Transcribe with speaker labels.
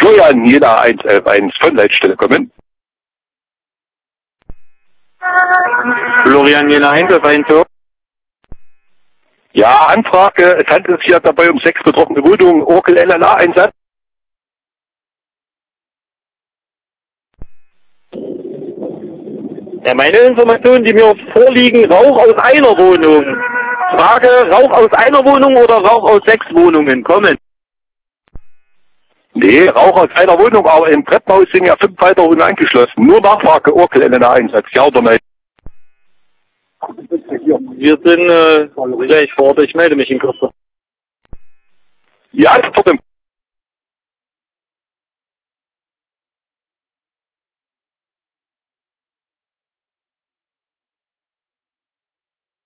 Speaker 1: Florian Jena 111 von Leitstelle kommen.
Speaker 2: Florian Jena 111 so.
Speaker 1: Ja, Anfrage, es handelt sich ja dabei um 6 betroffene Wohnungen, Orkel LLA-Einsatz.
Speaker 2: Ja, meine Informationen, die mir vorliegen, Rauch aus einer Wohnung. Frage, Rauch aus einer Wohnung oder Rauch aus 6 Wohnungen? Kommen.
Speaker 1: Nee, Rauch aus einer Wohnung, aber im Treppenhaus sind ja 5 weitere Wohnungen angeschlossen. Nur Nachfrage, Orkel LLA-Einsatz, ja oder nein?
Speaker 2: Wir sind gleich vor Ort, ich melde mich in Kürze.
Speaker 1: Ja, sofort im